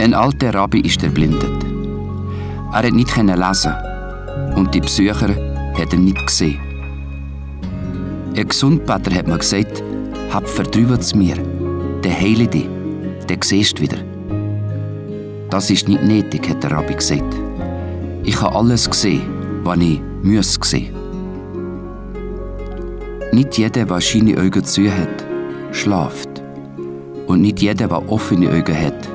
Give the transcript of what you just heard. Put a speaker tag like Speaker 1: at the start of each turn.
Speaker 1: Ein alter Rabbi ist erblindet. Er konnte nicht lesen und die Besucher hat er nicht gesehen. Ein Gesundbetter hat mir gesagt, hab vertraut zu mir, der heile dich, den siehst du wieder. Das ist nicht nötig, hat der Rabbi gesagt. Ich habe alles gesehen, was ich sehen. Nicht jeder, der seine Augen zu hat, schläft. Und nicht jeder, der offene Augen hat,